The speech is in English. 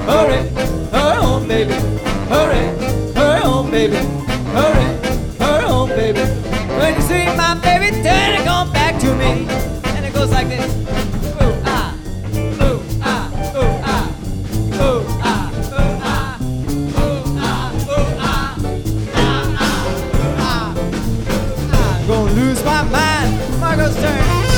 hurry, hurry home, baby. Hurry, hurry home, baby. Hurry, hurry home, baby. When you see my baby, turn it, come back to me. And it goes like this. Ooh, ah, ooh, ah, ooh, ah, ooh, ah, ooh, ah, ooh, ah, ooh, ah, ah, ah, ooh, ah, ooh, ah. Gonna lose my mind, Margot's turn.